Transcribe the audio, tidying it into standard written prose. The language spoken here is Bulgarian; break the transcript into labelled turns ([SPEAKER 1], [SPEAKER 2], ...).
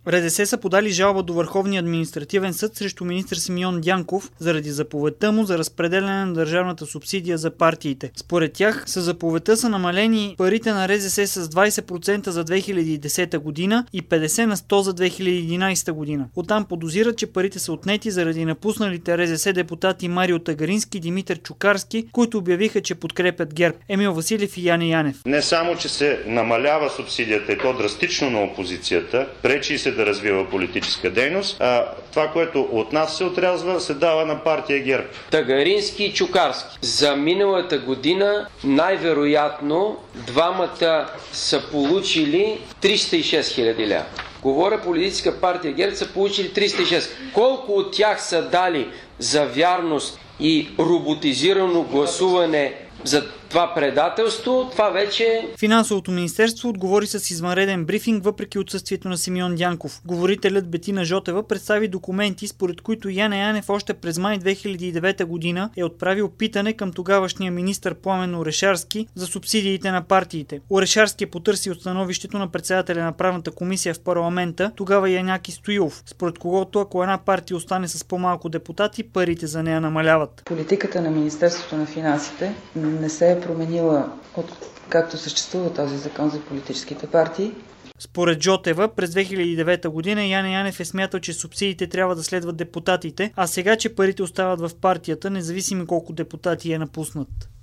[SPEAKER 1] РЗС са подали жалба до Върховния административен съд срещу министър Симеон Дянков заради заповедта му за разпределяне на държавната субсидия за партиите. Според тях, със заповедта са намалени парите на РЗС с 20% за 2010 година и 50 на 100 за 2011 година. Оттам подозират, че парите са отнети заради напусналите РЗС депутати Марио Тагарински и Димитър Чукарски, които обявиха, че подкрепят ГЕРБ. Емил Василев и Яне Янев.
[SPEAKER 2] Не само, че се намалява субсидията и то драстично на опозицията, пречи се да развива политическа дейност, а това, което от нас се отрязва, се дава на партия ГЕРБ.
[SPEAKER 3] Тагарински и Чукарски. За миналата година най-вероятно двамата са получили 306 000 лева. Говоря, политическа партия ГЕРБ са получили 306. Колко от тях са дали за вярност и роботизирано гласуване за това предателство, това вече...
[SPEAKER 1] Финансовото министерство отговори с извънреден брифинг, въпреки отсъствието на Симеон Дянков. Говорителят Бетина Жотева представи документи, според които Яне Янев още през май 2009 година е отправил питане към тогавашния министър Пламен Орешарски за субсидиите на партиите. Орешарски е потърсил становището на председателя на правната комисия в парламента, тогава Яняки Стоилов, според когото ако една партия остане с по-малко депутати, парите за нея намаляват.
[SPEAKER 4] Политиката на Министерството на финансите не се е променила от както съществува този закон за политическите партии.
[SPEAKER 1] Според Жотева, през 2009 година Яне Янев е смятал, че субсидиите трябва да следват депутатите, а сега, че парите остават в партията, независимо колко депутати е напуснат.